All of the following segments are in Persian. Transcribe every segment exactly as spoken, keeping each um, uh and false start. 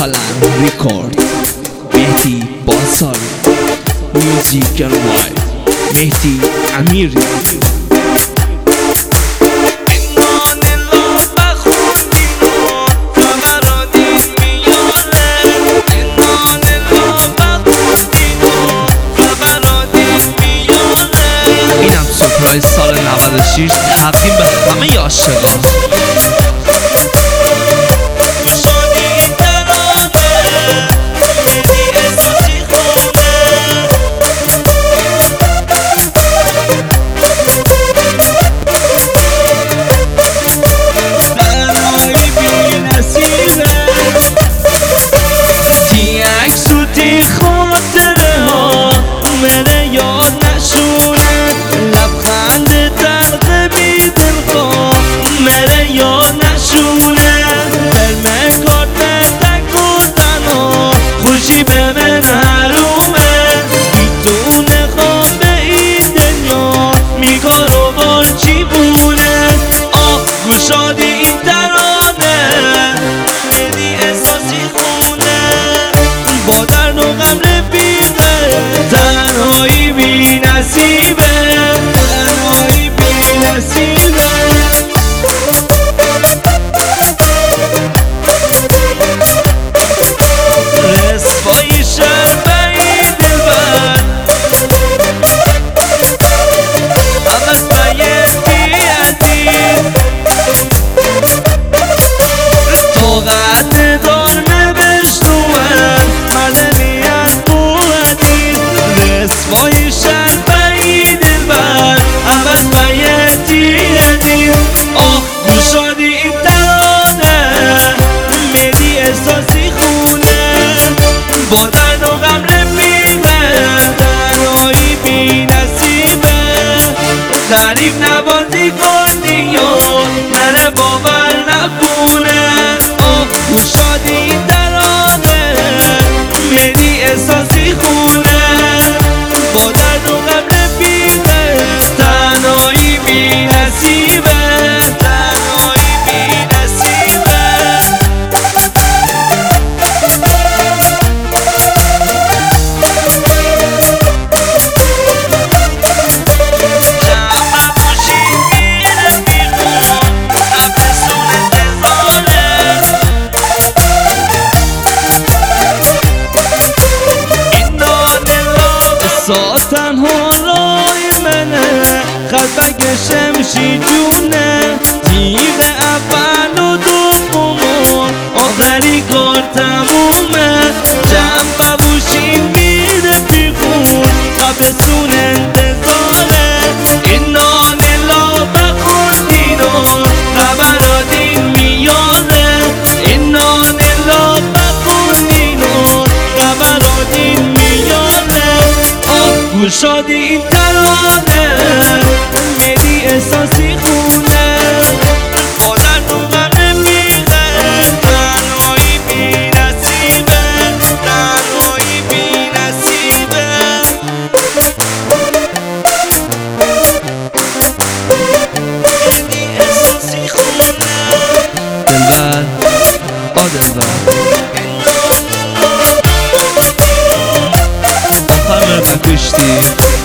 Kalan Record مهدی باسال میوزیک وای مهدی امیری اینم سپرایز سال نود و شش تقدیم به همه عاشقان. شادی این ترانه مهدی احساسی خونه با درد و غم رفیقه تنهایی بی نصیبه تنهایی بی نصیبه رسوایی شربه این دلبر عوض بیتی عدیم طاقت دار نبشتوم مردمیت بودی رسوای شربه این دلبر عوض بیتی عدیم آه گوشادی این ترانه مهدی احساسی خونه با درد و غم رفیقه تنهایی بی نصیبه تعریف نبازی کنی یا نره باور نبونه آه گوشادی این ترانه مهدی احساسی خونه با درد و غم رفیقه تنهایی بی نصیبه تنهایی بی نصیبه تنها رای منه خط بکشمشی جونه تیغ اول و دوم آخری کار تمومه جمع بوشی میره بیخون تابستون انتظاره این نان لابه خوردین و خبراتین میاره این نان لابه خوردین و خبراتین میاره گوشادی این ترانه مهدی احساسی خونه با درد و غم رفیقه تنهایی بی نصیبه تنهایی بی نصیبه مهدی احساسی خونه دلبر آ دلبر آخر بکشتی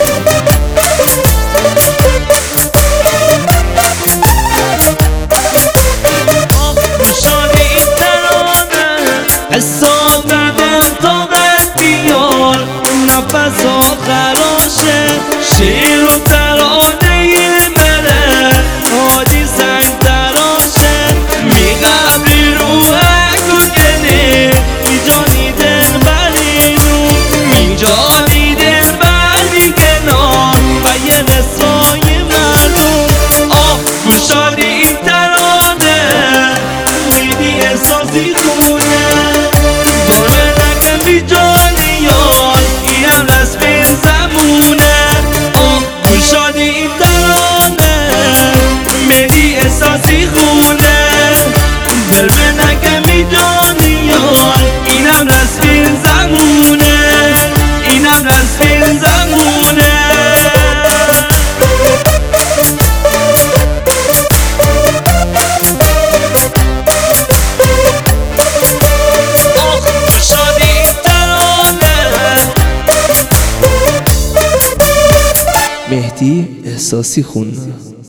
گوشادی این ترانه حساب ندن طاقت بیار نفس آخراشه شیر و ترانه بره حادی سنگ تراشه میقبری روحک و گنه میجانی دل برینو میجانی دل بری کنار و یه رسای معلوم آه گوشادی این ترانه مهدی احساسی خونه گره نکن بی جانی یار اینم رسم زمونه آه گوشادی این ترانه مهدی احساسی خونه گره نکن بی جانی یار اینم رسم زمونه اینم رسم زمونه آخ مهدی احساسی خوند.